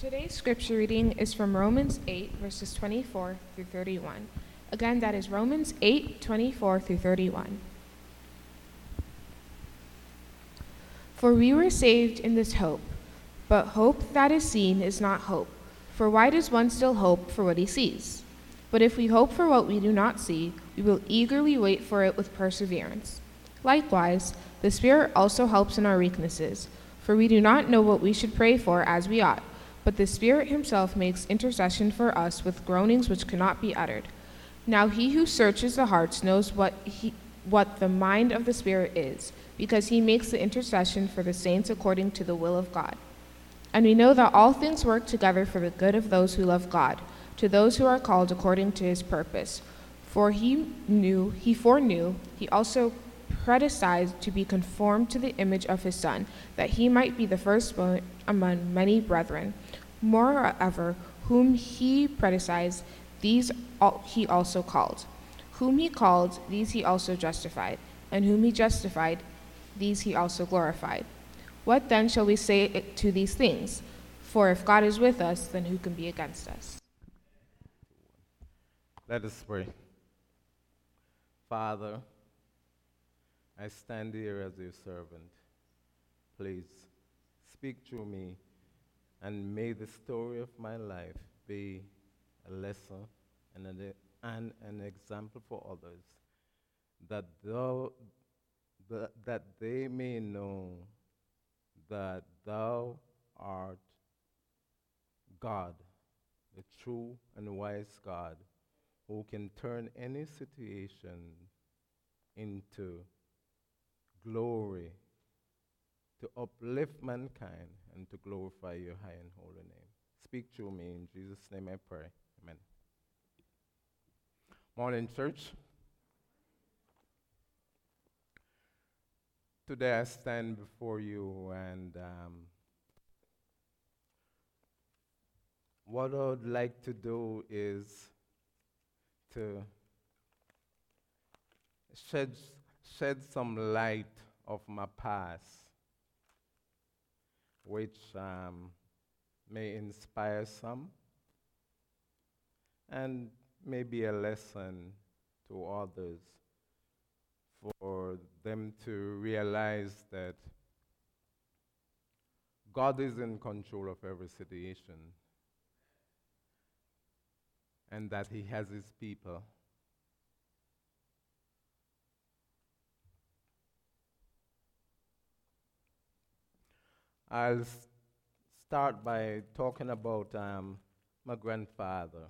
Today's scripture reading is from Romans 8, verses 24 through 31. Again, that is Romans 8, 24 through 31. For we were saved in this hope, but hope that is seen is not hope. For why does one still hope for what he sees? But if we hope for what we do not see, we will eagerly wait for it with perseverance. Likewise, the Spirit also helps in our weaknesses, for we do not know what we should pray for as we ought, but the Spirit himself makes intercession for us with groanings which cannot be uttered. Now he who searches the hearts knows what the mind of the Spirit is, because he makes the intercession for the saints according to the will of God. And we know that all things work together for the good of those who love God, to those who are called according to his purpose. For he foreknew, he also predestined to be conformed to the image of his Son, that he might be the firstborn among many brethren. Moreover, whom he predestined, these he also called. Whom he called, these he also justified. And whom he justified, these he also glorified. What then shall we say to these things? For if God is with us, then who can be against us? Let us pray. Father, I stand here as your servant. Please speak through me, and may the story of my life be a lesson and an example for others, that they may know that thou art God, the true and wise God, who can turn any situation into glory, to uplift mankind and to glorify your high and holy name. Speak through me. In Jesus' name I pray. Amen. Morning, church. Today I stand before you, and what I would like to do is to shed some light of my past, which may inspire some and may be a lesson to others, for them to realize that God is in control of every situation and that he has his people. I'll start by talking about my grandfather.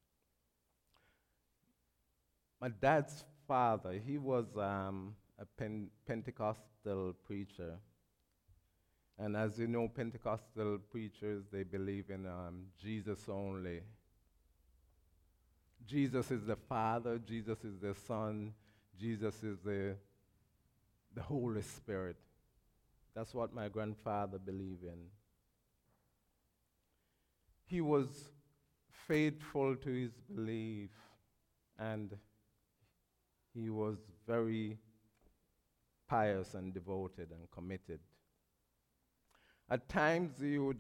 My dad's father, he was a Pentecostal preacher. And as you know, Pentecostal preachers, they believe in Jesus only. Jesus is the Father, Jesus is the Son, Jesus is the Holy Spirit. That's what my grandfather believed in. He was faithful to his belief, and he was very pious and devoted and committed. At times he would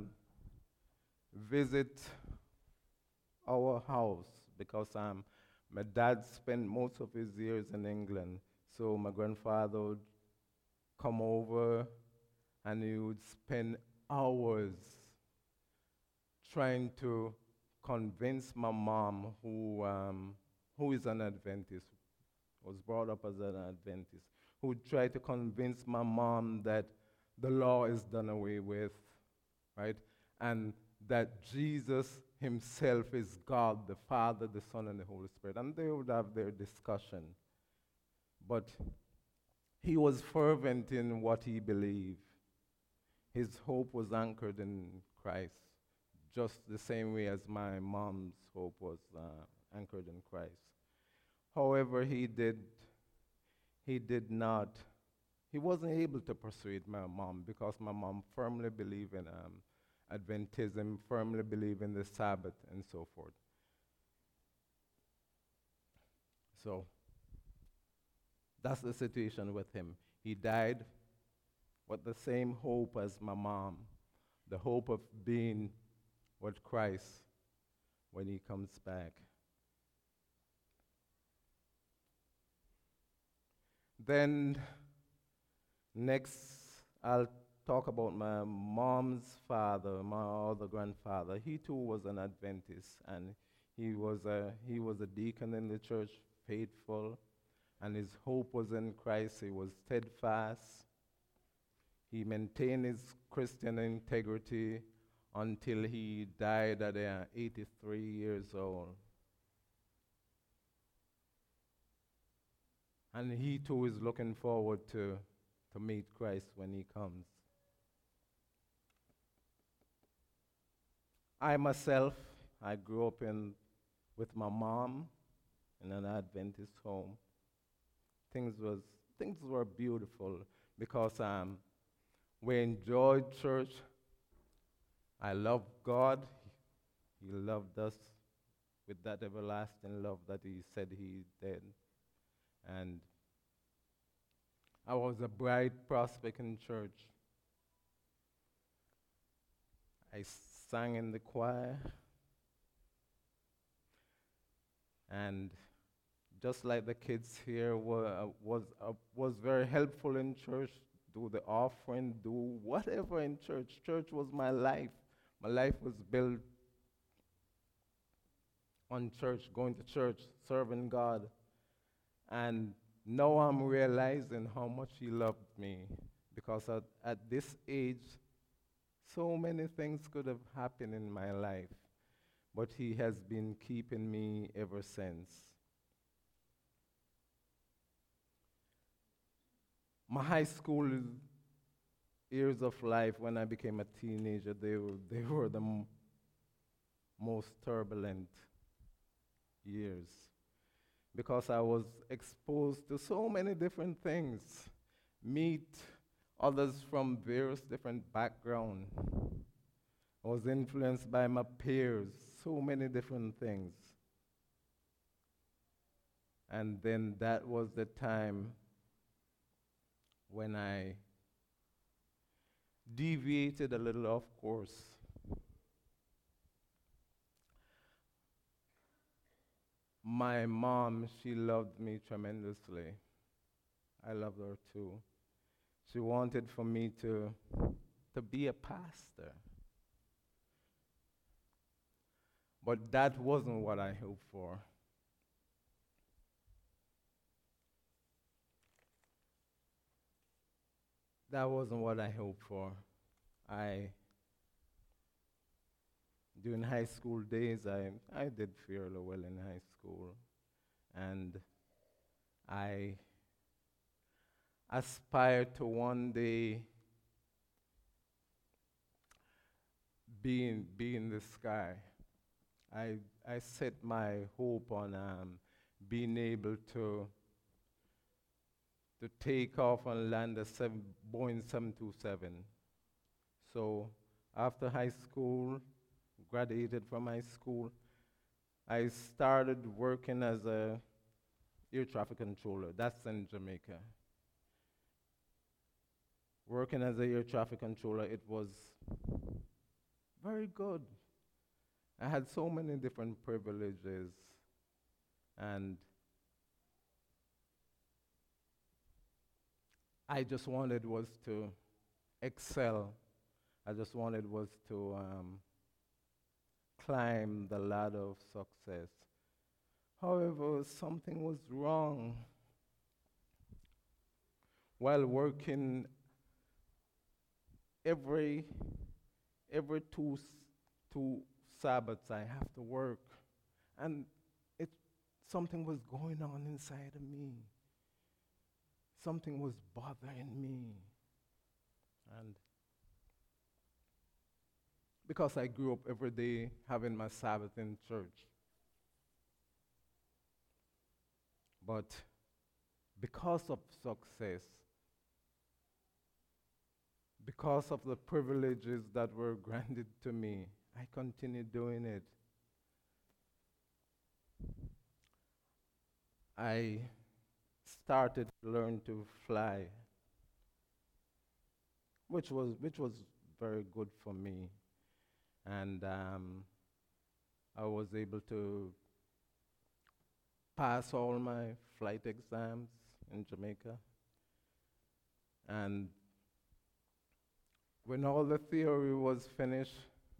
visit our house because my dad spent most of his years in England, so my grandfather would come over and he would spend hours trying to convince my mom, who is an Adventist, was brought up as an Adventist, who would try to convince my mom that the law is done away with, right? And that Jesus himself is God, the Father, the Son, and the Holy Spirit. And they would have their discussion. But he was fervent in what he believed. His hope was anchored in Christ, just the same way as my mom's hope was anchored in Christ. However, he wasn't able to persuade my mom because my mom firmly believed in Adventism, firmly believed in the Sabbath, and so forth. So that's the situation with him. He died with the same hope as my mom, the hope of being with Christ when he comes back. Then next, I'll talk about my mom's father, my other grandfather. He too was an Adventist, and he was a deacon in the church, faithful, and his hope was in Christ. He was steadfast. He maintained his Christian integrity until he died at 83 years old. And he too is looking forward to meet Christ when he comes. I myself, I grew up with my mom in an Adventist home. Things were beautiful because we enjoyed church. I loved God. He loved us with that everlasting love that he said he did. And I was a bright prospect in church. I sang in the choir. And just like the kids here was very helpful in church, do the offering, do whatever in church. Church was my life. My life was built on church, going to church, serving God. And now I'm realizing how much he loved me, because at this age, so many things could have happened in my life, but he has been keeping me ever since. My high school years of life, when I became a teenager, they were the most turbulent years, because I was exposed to so many different things, meet others from various different backgrounds. I was influenced by my peers, so many different things. And then that was the time when I deviated a little off course. My mom, she loved me tremendously. I loved her too. She wanted for me to be a pastor. But that wasn't what I hoped for. That wasn't what I hoped for. During high school days, I did fairly well in high school. And I aspired to one day be in the sky. I set my hope on being able to take off and land a Boeing 727. So after high school, graduated from high school, I started working as a air traffic controller. That's in Jamaica. Working as an air traffic controller, it was very good. I had so many different privileges, and I just wanted was to excel. I just wanted was to climb the ladder of success. However, something was wrong. While working, every two Sabbaths I have to work, and something was going on inside of me. Something was bothering me. And because I grew up every day having my Sabbath in church. But because of success, because of the privileges that were granted to me, I continued doing it. I started to learn to fly, which was very good for me. and I was able to pass all my flight exams in Jamaica. And when all the theory was finished,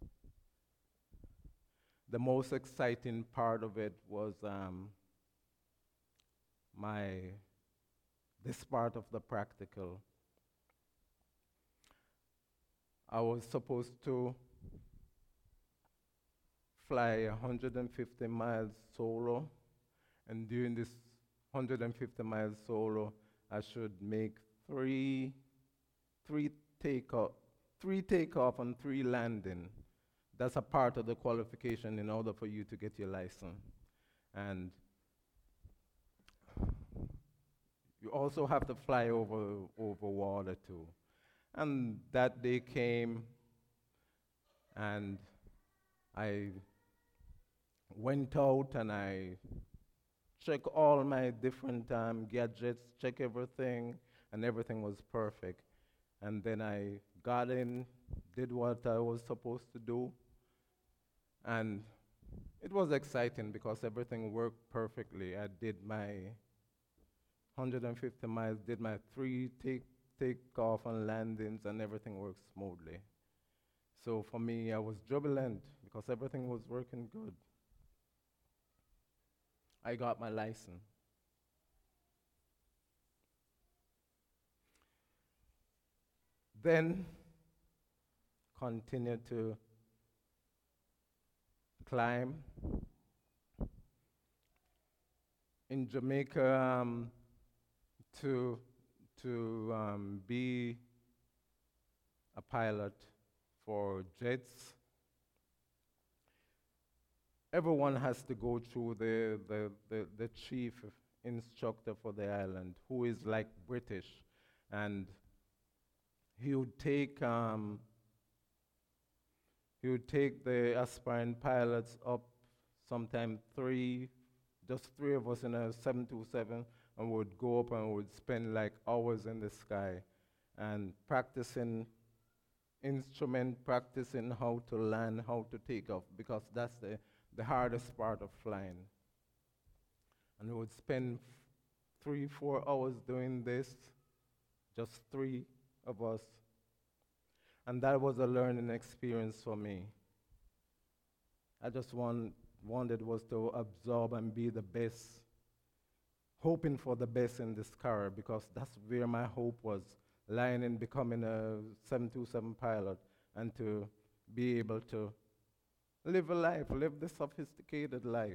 the most exciting part of it was this part of the practical. I was supposed to fly 150 miles solo, and during this 150 miles solo, I should make three takeoff, three takeoff and three landing. That's a part of the qualification in order for you to get your license. And you also have to fly over water too. And that day came, and I went out and I checked all my different gadgets, check everything, and everything was perfect. And then I got in, did what I was supposed to do, and it was exciting because everything worked perfectly. I did my 150 miles, did my three take off and landings, and everything worked smoothly. So for me, I was jubilant because everything was working good. I got my license. Then continued to climb. In Jamaica, to be a pilot for jets, everyone has to go through the chief instructor for the island, who is like British, and he would take the aspiring pilots up, sometime just three of us in a 727, and would go up and would spend like hours in the sky and practicing instrument, practicing how to land, how to take off, because that's the hardest part of flying. And we would spend 3-4 hours doing this, just three of us. And that was a learning experience for me. I just wanted was to absorb and be the best, hoping for the best in this career, because that's where my hope was, lying in becoming a 727 pilot and to be able to live a life, live the sophisticated life.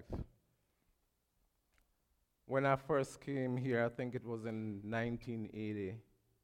When I first came here, I think it was in 1980,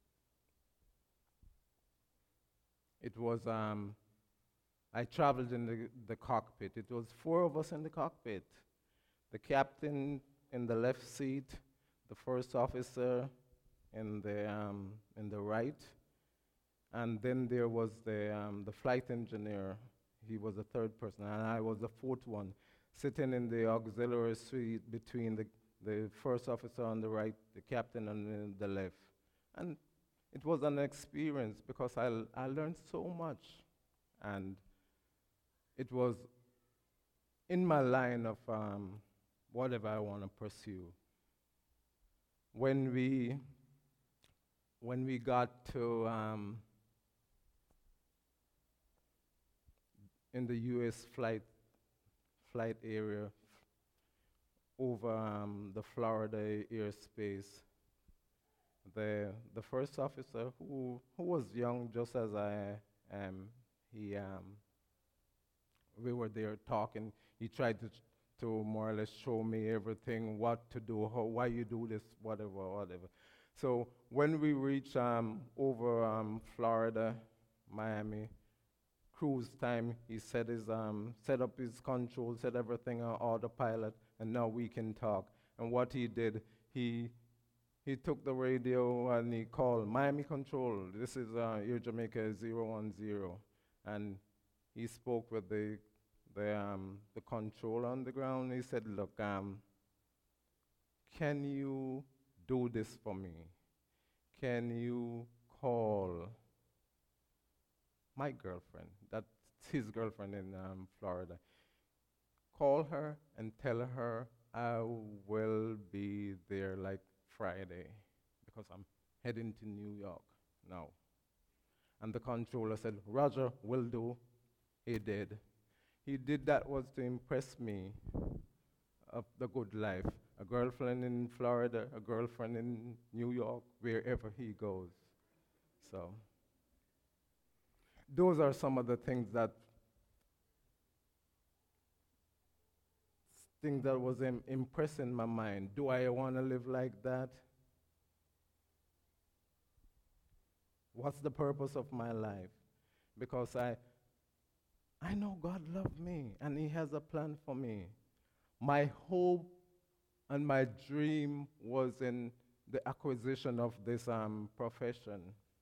it was, I traveled in the cockpit. It was 4 of us in the cockpit. The captain in the left seat, the first officer in the right, and then there was the flight engineer. He was the third person, and I was the fourth one, sitting in the auxiliary suite between the first officer on the right, the captain on the left. And it was an experience because I learned so much, and it was in my line of whatever I want to pursue. When we got to in the U.S. flight area over the Florida airspace, the first officer, who was young just as I am, we were there talking. He tried to more or less show me everything, what to do, why you do this, whatever. So when we reached over Florida, Miami, cruise time, he set up his control, set everything on autopilot, and now we can talk. And what he did, he took the radio and he called Miami Control. This is Air Jamaica 010, and he spoke with the control on the ground. He said, "Look, can you do this for me? Can you call my girlfriend?" That his girlfriend in Florida. Call her and tell her I will be there like Friday because I'm heading to New York now. And the controller said, Roger, will do. He did. He did that was to impress me of the good life. A girlfriend in Florida, a girlfriend in New York, wherever he goes. So, those are some of the things that was impressing my mind. Do I want to live like that? What's the purpose of my life? Because I know God loved me and He has a plan for me. My hope and my dream was in the acquisition of this profession.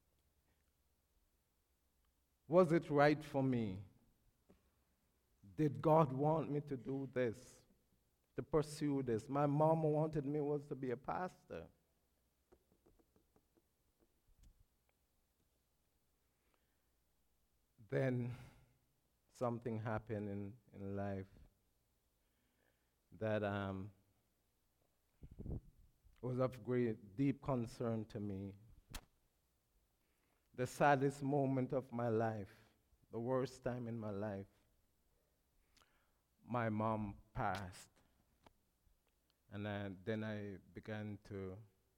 Was it right for me? Did God want me to do this, to pursue this? My mom wanted me was to be a pastor. Then something happened in life that was of great, deep concern to me. The saddest moment of my life, the worst time in my life, my mom passed. And then I began to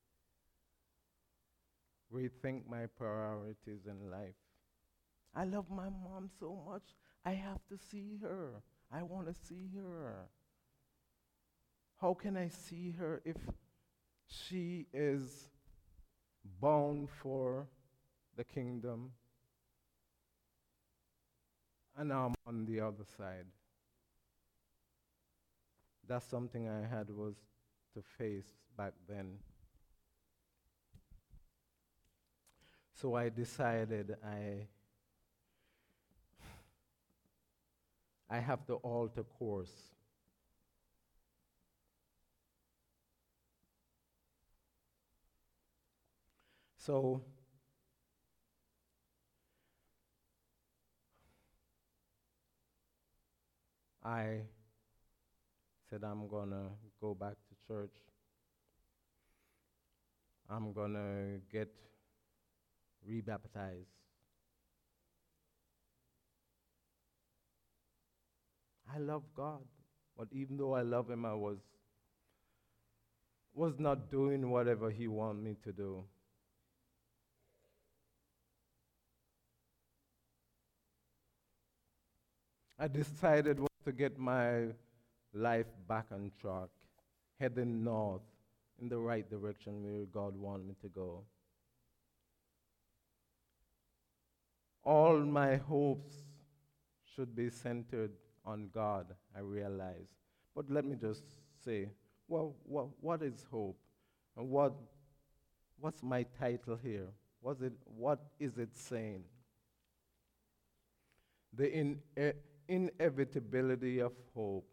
rethink my priorities in life. I love my mom so much. I have to see her. I want to see her. How can I see her if she is bound for the kingdom and I'm on the other side? That's something I had was to face back then. So I decided I have to alter course. So I said I'm gonna go back to church. I'm gonna get rebaptized. I love God, but even though I love Him, I was not doing whatever He wanted me to do. I decided to get my life back on track, heading north in the right direction where God wanted me to go. All my hopes should be centered on God, I realize. But let me just say, well, what is hope? And what's my title here? What is it saying? The inevitability of hope.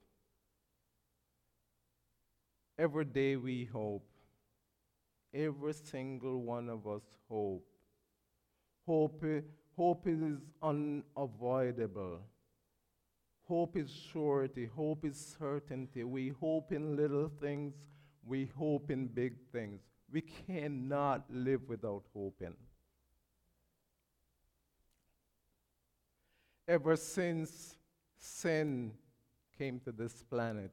Every day we hope. Every single one of us hope. Hope is unavoidable. Hope is surety. Hope is certainty. We hope in little things. We hope in big things. We cannot live without hoping. Ever since sin came to this planet,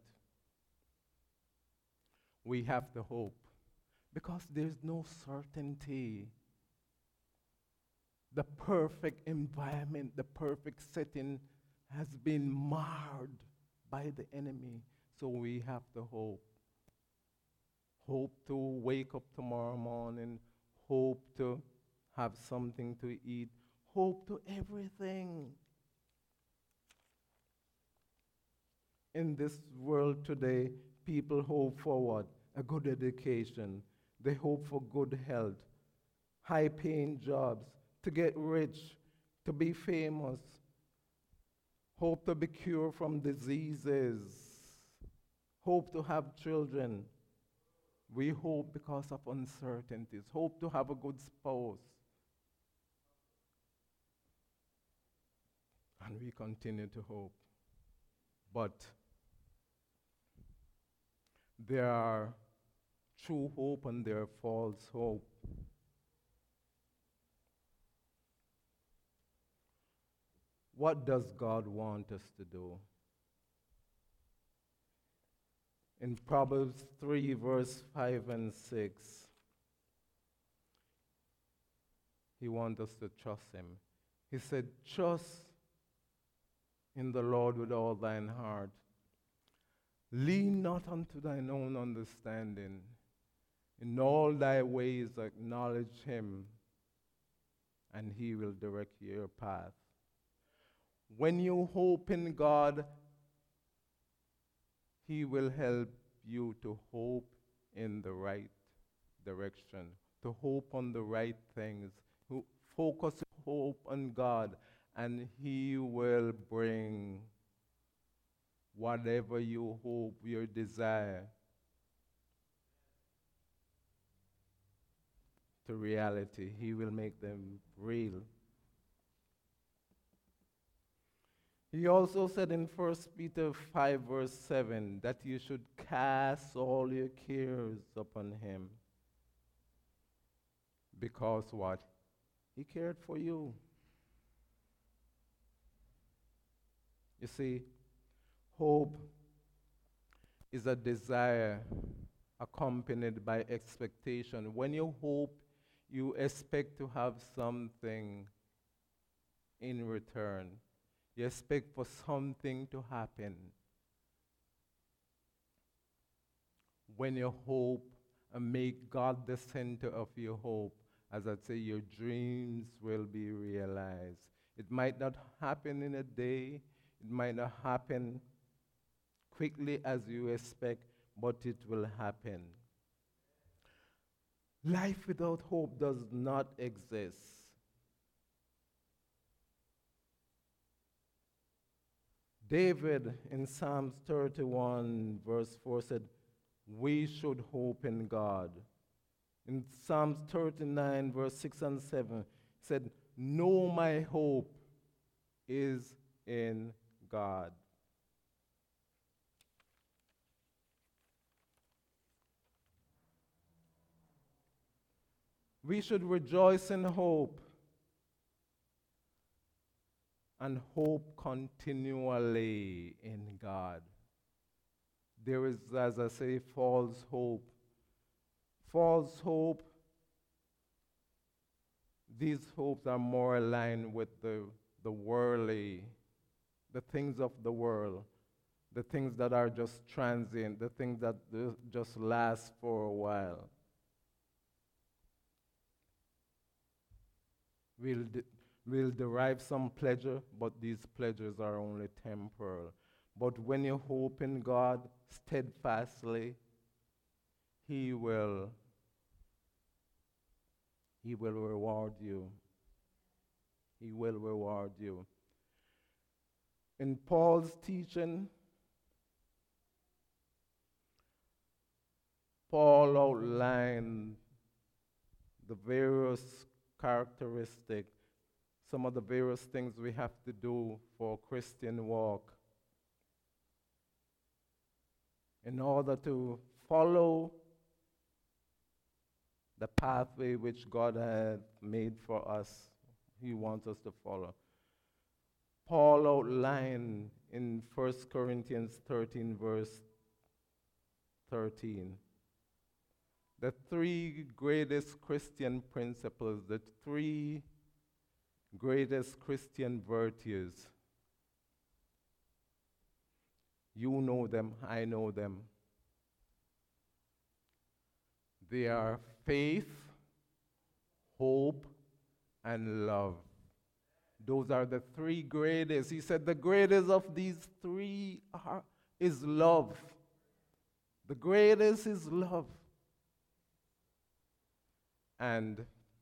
we have to hope because there's no certainty. The perfect environment, the perfect setting has been marred by the enemy, so we have to hope. Hope to wake up tomorrow morning, hope to have something to eat, hope to everything. In this world today, people hope for what? A good education. They hope for good health, high-paying jobs, to get rich, to be famous, hope to be cured from diseases, hope to have children. We hope because of uncertainties, hope to have a good spouse. and we continue to hope. But there are true hope and there are false hope. What does God want us to do? In Proverbs 3, verse 5 and 6, he wants us to trust him. He said, trust in the Lord with all thine heart. Lean not unto thine own understanding. In all thy ways acknowledge him, and he will direct your path. When you hope in God, he will help you to hope in the right direction, to hope on the right things. Focus hope on God, and he will bring whatever you hope, your desire, to reality. He will make them real. He also said in 1 Peter 5, verse 7, that you should cast all your cares upon him. Because what? He cared for you. You see, hope is a desire accompanied by expectation. When you hope, you expect to have something in return. You expect for something to happen. When you hope and make God the center of your hope, as I say, your dreams will be realized. It might not happen in a day. It might not happen quickly as you expect, but it will happen. Life without hope does not exist. David in Psalms 31 verse 4 said, we should hope in God. In Psalms 39 verse 6 and 7 said, no, my hope is in God. We should rejoice in hope and hope continually in God. There is, as I say, false hope. False hope, these hopes are more aligned with the worldly, the things of the world, the things that are just transient, the things that just last for a while. We'll derive some pleasure, but these pleasures are only temporal. But when you hope in God steadfastly, He will reward you. He will reward you. In Paul's teaching, Paul outlined the various characteristics, some of the various things we have to do for a Christian walk in order to follow the pathway which God had made for us. He wants us to follow. Paul outlined in 1 Corinthians 13, verse 13, the three greatest Christian principles, the three greatest Christian virtues. You know them, I know them. They are faith, hope, and love. Those are the three greatest. He said the greatest of these three is love. The greatest is love. And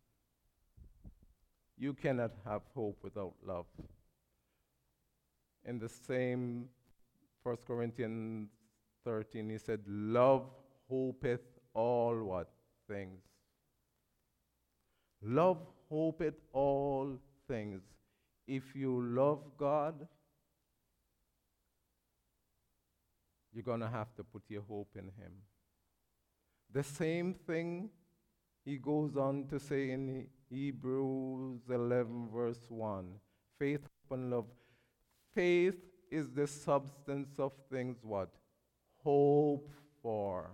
you cannot have hope without love. In the same 1 Corinthians 13, he said, love hopeth all what? Things. Love hopeth all things. if you love God, you're going to have to put your hope in Him. The same thing he goes on to say in Hebrews 11, verse 1. Faith, hope, and love. Faith is the substance of things what? Hope for.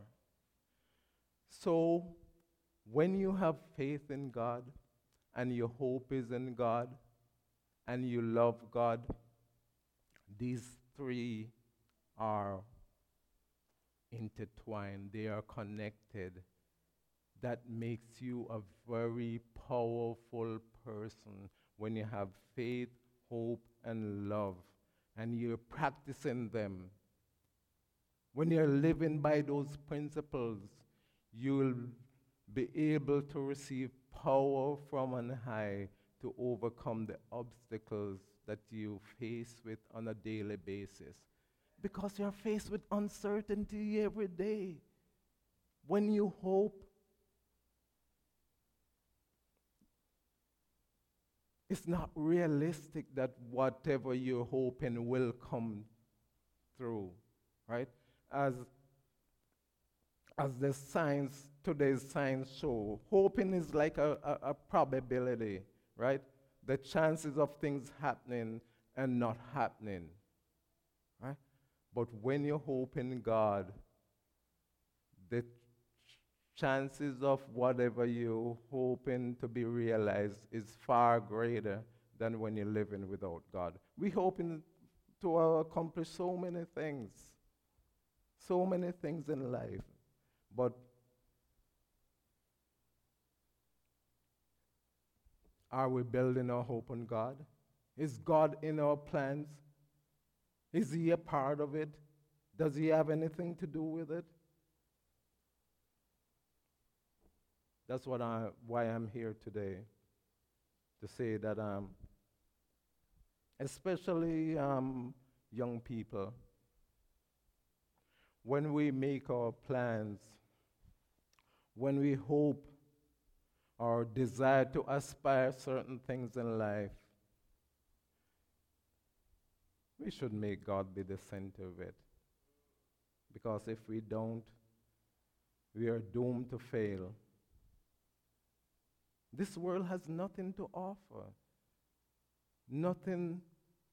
So, when you have faith in God, and your hope is in God, and you love God, these three are intertwined. They are connected. That makes you a very powerful person when you have faith, hope, and love, and you're practicing them. When you're living by those principles, you'll be able to receive power from on high to overcome the obstacles that you face with on a daily basis. Because you're faced with uncertainty every day. When you hope, it's not realistic that whatever you're hoping will come through, right? As the science, today's science show, hoping is like a probability, right? The chances of things happening and not happening, right? But when you hope in God, the chances of whatever you're hoping to be realized is far greater than when you're living without God. We're hoping to accomplish so many things in life. But are we building our hope on God? Is God in our plans? Is He a part of it? Does He have anything to do with it? That's why I'm here today, to say that especially young people, when we make our plans, when we hope or desire to aspire certain things in life, we should make God be the center of it. Because if we don't, we are doomed to fail. This world has nothing to offer, nothing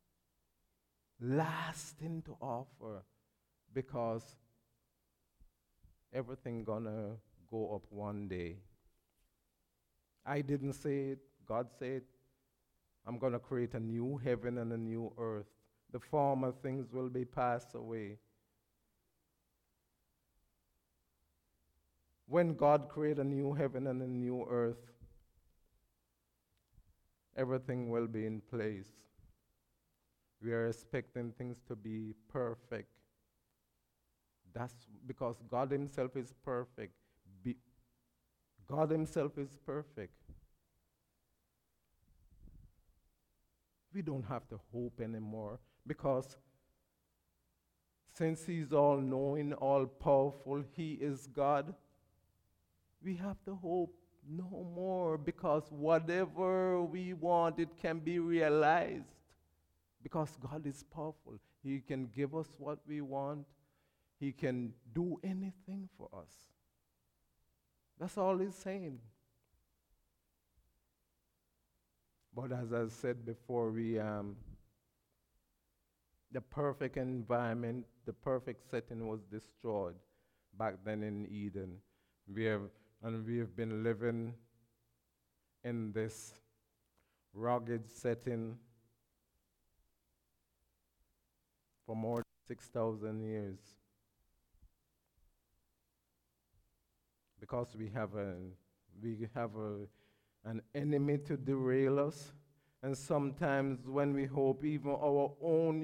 lasting to offer, because everything gonna go up one day. I didn't say it, God said, I'm gonna create a new heaven and a new earth. The former things will be passed away. When God created a new heaven and a new earth, everything will be in place. We are expecting things to be perfect. That's because God Himself is perfect. God Himself is perfect. We don't have to hope anymore, because since He's all-knowing, all-powerful, He is God, we have to hope no more, because whatever we want, it can be realized. Because God is powerful. He can give us what we want. He can do anything for us. That's all He's saying. But as I said before, the perfect environment, the perfect setting was destroyed back then in Eden. We have been living in this rugged setting for more than 6,000 years. Because we have an enemy to derail us, and sometimes when we hope, even our own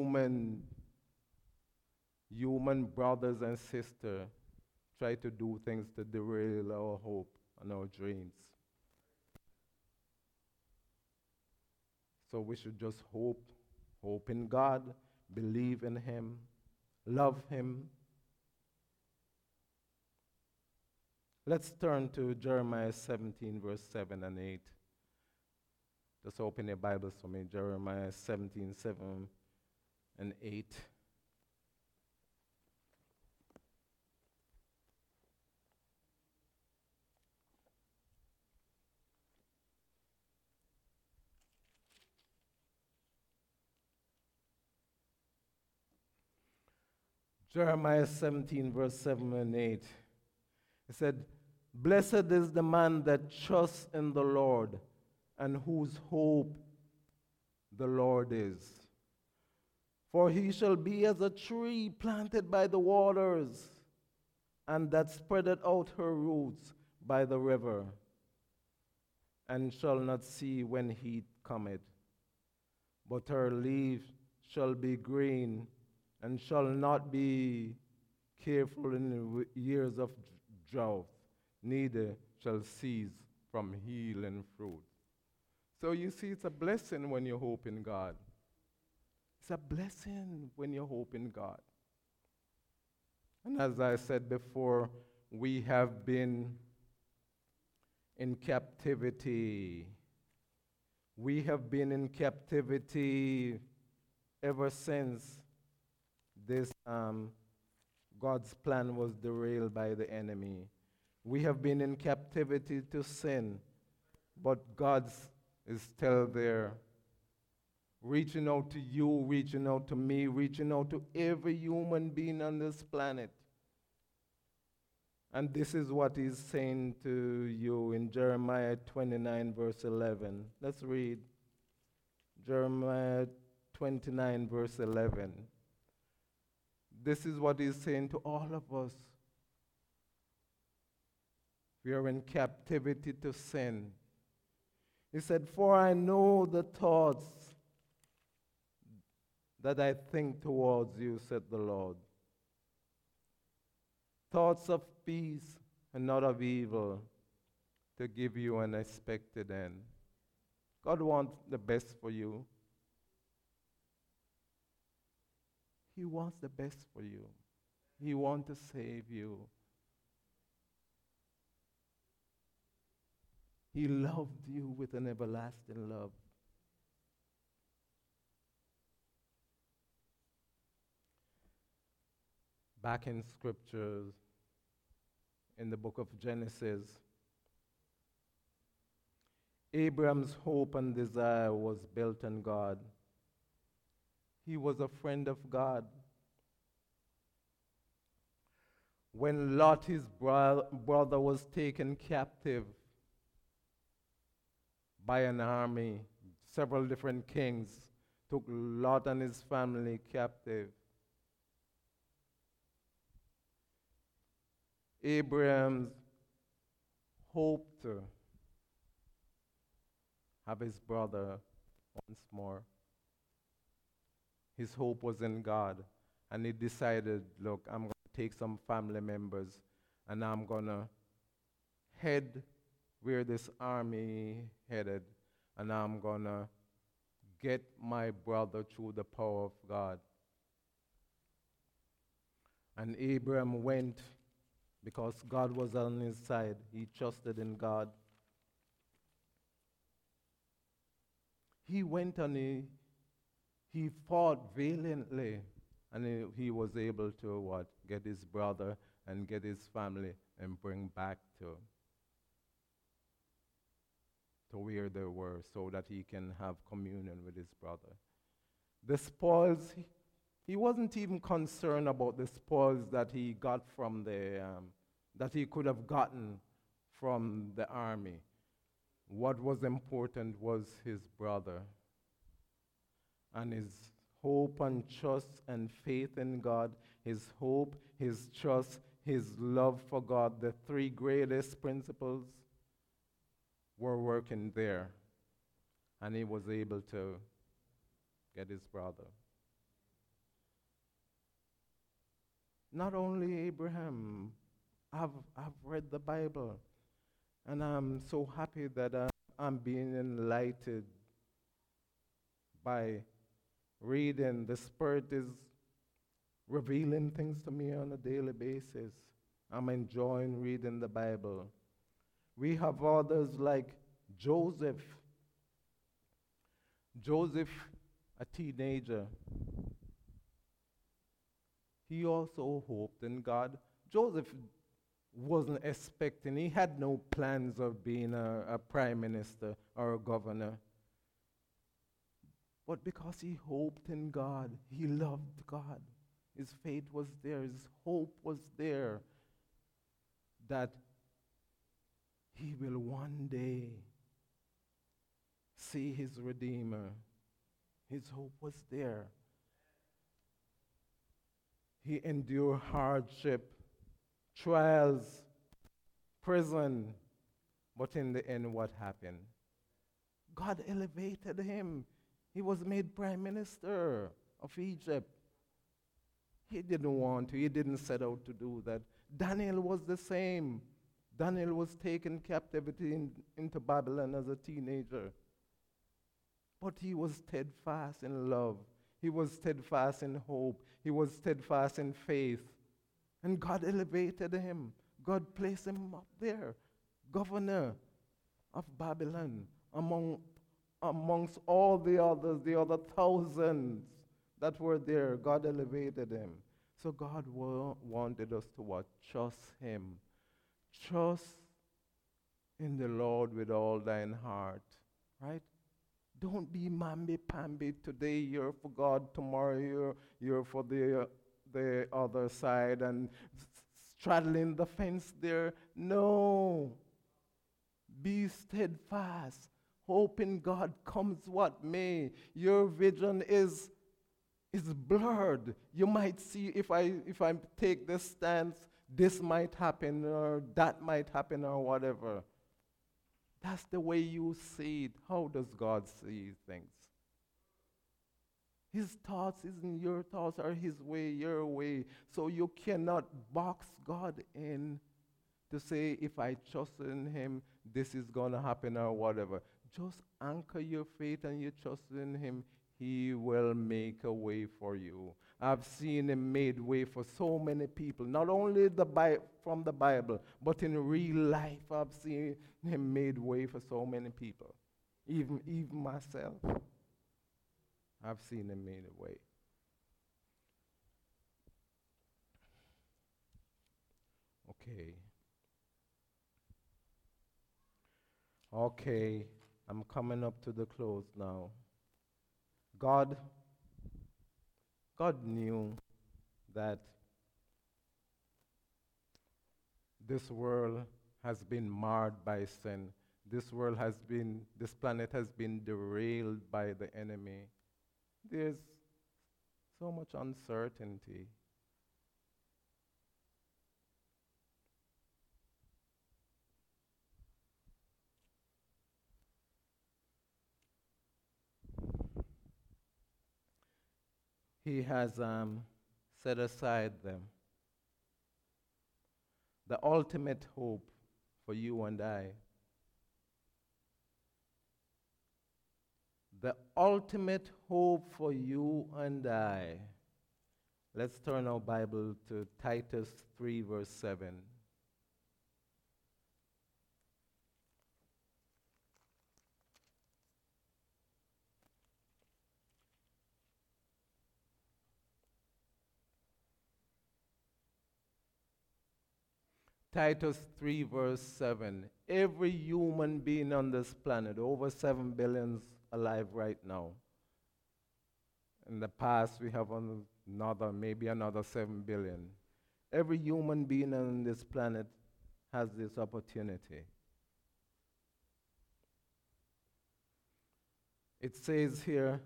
human brothers and sisters try to do things to derail our hope and our dreams. So we should just hope in God, believe in Him, love Him. Let's turn to Jeremiah 17, verse 7 and 8. Just open your Bibles for me, Jeremiah 17:7 and 8. Jeremiah 17, verse 7 and 8. It said, "Blessed is the man that trusts in the Lord, and whose hope the Lord is. For he shall be as a tree planted by the waters, and that spreadeth out her roots by the river, and shall not see when heat cometh. But her leaf shall be green, and shall not be careful in the years of drought, neither shall cease from yielding fruit." So you see, it's a blessing when you hope in God. It's a blessing when you hope in God. And as I said before, we have been in captivity. We have been in captivity ever since this God's plan was derailed by the enemy. We have been in captivity to sin, but God's is still there, reaching out to you, reaching out to me, reaching out to every human being on this planet. And this is what he's saying to you in Jeremiah 29, verse 11. Let's read Jeremiah 29, verse 11. This is what he's saying to all of us. We are in captivity to sin. He said, "For I know the thoughts that I think towards you," said the Lord. "Thoughts of peace and not of evil, to give you an expected end." God wants the best for you. He wants the best for you. He wants to save you. He loved you with an everlasting love. Back in scriptures, in the book of Genesis, Abraham's hope and desire was built on God. He was a friend of God. When Lot, his brother, was taken captive by an army, several different kings took Lot and his family captive. Abraham hoped to have his brother once more. His hope was in God, and he decided, look, I'm going to take some family members, and I'm going to head where this army headed, and I'm going to get my brother through the power of God. And Abraham went because God was on his side. He trusted in God. He went and he fought valiantly, and he was able to what? Get his brother and get his family and bring back to where they were, so that he can have communion with his brother. The spoils, he wasn't even concerned about the spoils that he got from that he could have gotten from the army. What was important was his brother. And his hope and trust and faith in God, his hope, his trust, his love for God, the three greatest principles were working there. And he was able to get his brother. Not only Abraham, I've read the Bible, and I'm so happy that I'm being enlightened by reading. The Spirit is revealing things to me on a daily basis. I'm enjoying reading the Bible. We have others like Joseph. Joseph, a teenager, he also hoped in God. Joseph wasn't expecting, he had no plans of being a prime minister or a governor. But because he hoped in God, he loved God. His faith was there, his hope was there that he will one day see his Redeemer. His hope was there. He endured hardship, trials, prison, but in the end, what happened? God elevated him. He was made prime minister of Egypt. He didn't want to, he didn't set out to do that. Daniel was the same. Daniel was taken captivity into Babylon as a teenager. But he was steadfast in love. He was steadfast in hope. He was steadfast in faith. And God elevated him. God placed him up there, governor of Babylon, amongst all the others, the other thousands that were there. God elevated him. So God wanted us to what? Trust him. Trust in the Lord with all thine heart, right? Don't be mamby-pamby. Today you're for God, tomorrow you're for the other side and straddling the fence there. No. Be steadfast. Hope in God comes what may. Your vision is blurred. You might see if I take this stance, this might happen or that might happen or whatever. That's the way you see it. How does God see things? His thoughts isn't your thoughts, or his way, your way. So you cannot box God in to say, if I trust in him, this is going to happen or whatever. Just anchor your faith and your trust in him. He will make a way for you. I've seen him made way for so many people, not only from the Bible, but in real life I've seen him made way for so many people. Even myself, I've seen him made a way. Okay, I'm coming up to the close now. God knew that this world has been marred by sin. This planet has been derailed by the enemy. There's so much uncertainty. He has set aside them. The ultimate hope for you and I. The ultimate hope for you and I. Let's turn our Bible to Titus 3, verse 7. Titus 3, verse 7. Every human being on this planet, over 7 billion alive right now. In the past, we have maybe another 7 billion. Every human being on this planet has this opportunity. It says here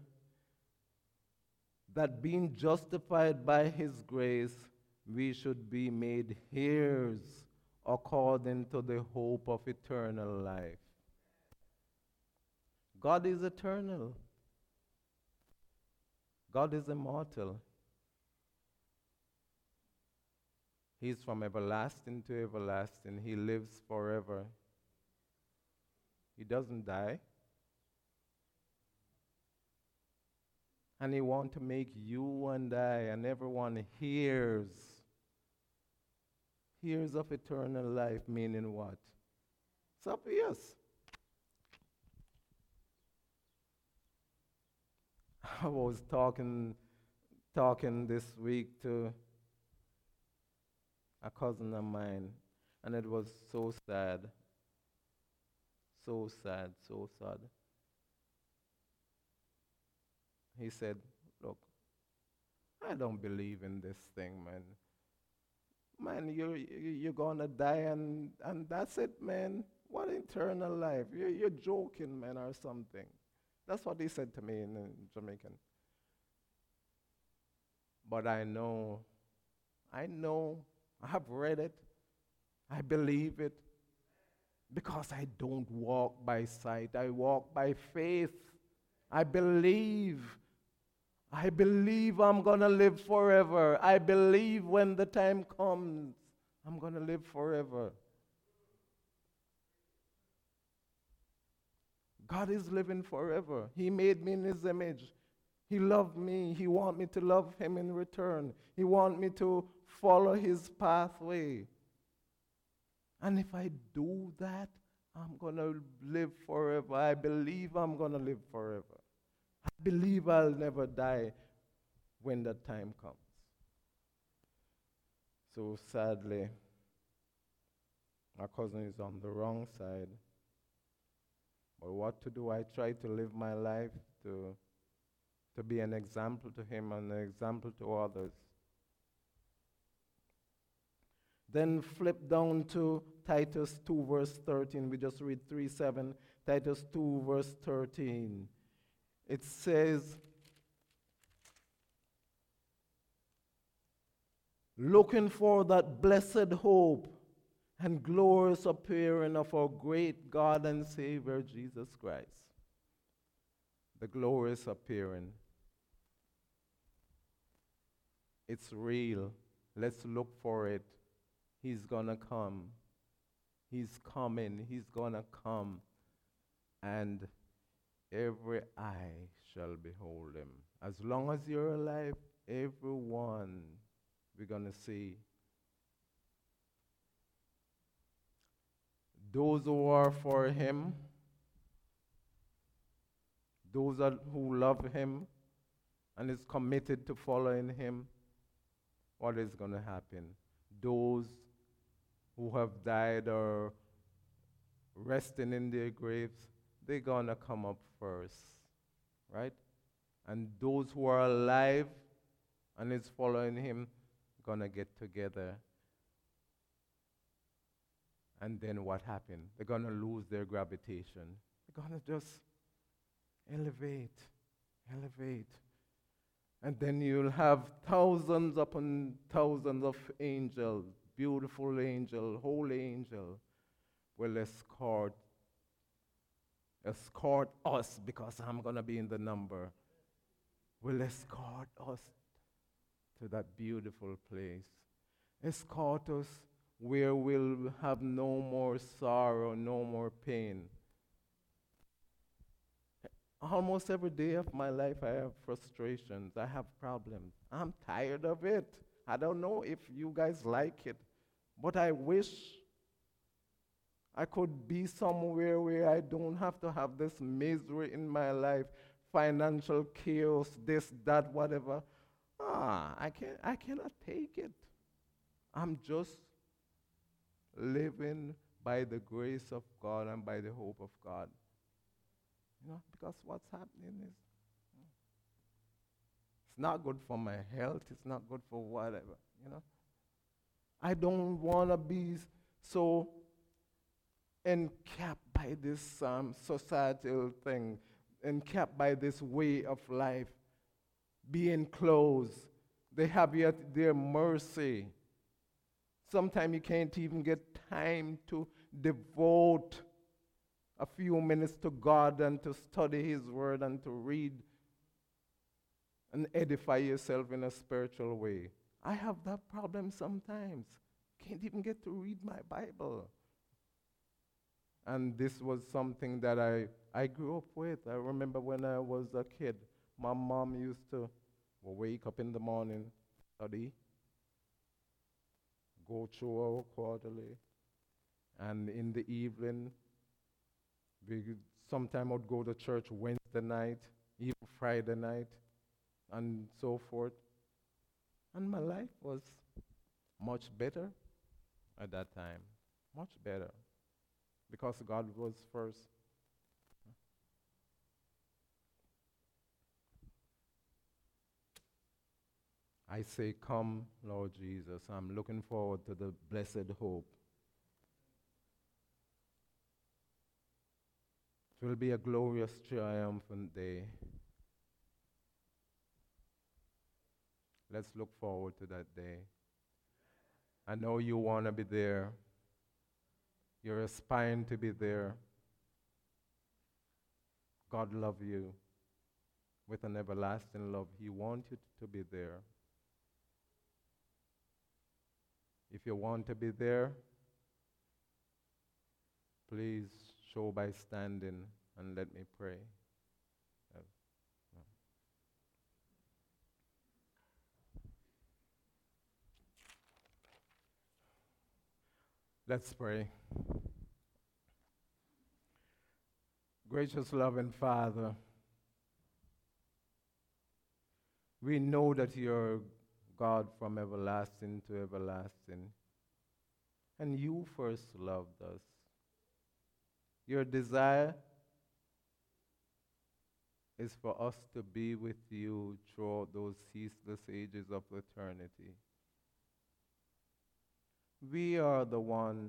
that being justified by his grace, we should be made heirs according to the hope of eternal life. God is eternal. God is immortal. He's from everlasting to everlasting. He lives forever. He doesn't die. And he wants to make you and I and everyone heirs of eternal life, meaning what? It's obvious. I was talking this week to a cousin of mine, and it was so sad, so sad, so sad. He said, "Look, I don't believe in this thing, man. Man, you're gonna die and that's it, man. What eternal life? You're joking, man, or something." That's what he said to me in Jamaican. But I know, I have read it, I believe it, because I don't walk by sight, I walk by faith. I believe. I believe I'm going to live forever. I believe when the time comes, I'm going to live forever. God is living forever. He made me in His image. He loved me. He wants me to love Him in return. He wants me to follow His pathway. And if I do that, I'm going to live forever. I believe I'm going to live forever. I believe I'll never die when that time comes. So sadly, my cousin is on the wrong side. But what to do? I try to live my life to be an example to him and an example to others. Then flip down to Titus 2 verse 13. We just read 3:7. Titus 2 verse 13. It says, looking for that blessed hope and glorious appearing of our great God and Savior Jesus Christ. The glorious appearing. It's real. Let's look for it. He's gonna come. He's coming. He's gonna come. And every eye shall behold him. As long as you're alive, everyone we're gonna see. Those who are for him, those who love him and is committed to following him, what is going to happen? Those who have died or resting in their graves, they're going to come up first, right? And those who are alive and is following him, going to get together. And then what happened? They're going to lose their gravitation. They're going to just elevate. And then you'll have thousands upon thousands of angels, beautiful angel, holy angel, will escort us, because I'm going to be in the number, will escort us to that beautiful place. Escort us where we'll have no more sorrow, no more pain. Almost every day of my life I have frustrations, I have problems. I'm tired of it. I don't know if you guys like it, but I wish I could be somewhere where I don't have to have this misery in my life, financial chaos, this, that, whatever. I cannot take it. I'm just living by the grace of God and by the hope of God. Because what's happening is it's not good for my health, it's not good for whatever, I don't want to be so encapped by this societal thing, encapped by this way of life, being closed. They have you at their mercy. Sometimes you can't even get time to devote a few minutes to God and to study His Word and to read and edify yourself in a spiritual way. I have that problem sometimes. Can't even get to read my Bible. And this was something that I grew up with. I remember when I was a kid, my mom used to wake up in the morning, study, go through our quarterly, and in the evening, we sometime would go to church Wednesday night, even Friday night, and so forth. And my life was much better at that time, much better, because God was first. I say, come, Lord Jesus. I'm looking forward to the blessed hope. It will be a glorious, triumphant day. Let's look forward to that day. I know you want to be there. You're aspiring to be there. God loves you with an everlasting love. He wants you to be there. If you want to be there, please show by standing and let me pray. Uh, no. Let's pray. Gracious, loving Father, we know that you're God from everlasting to everlasting, and you first loved us. Your desire is for us to be with you throughout those ceaseless ages of eternity. We are the ones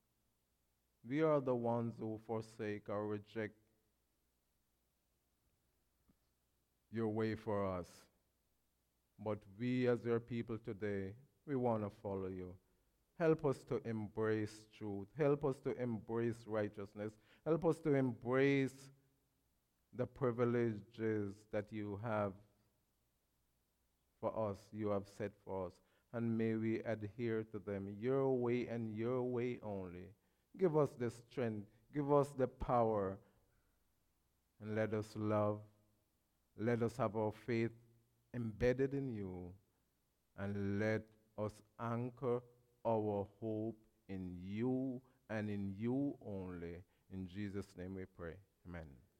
who forsake or reject your way for us. But we as your people today, we want to follow you. Help us to embrace truth. Help us to embrace righteousness. Help us to embrace the privileges that you have for us, you have set for us. And may we adhere to them, your way and your way only. Give us the strength, give us the power, and let us love. Let us have our faith embedded in you, and let us anchor our hope in you and in you only. In Jesus' name we pray. Amen.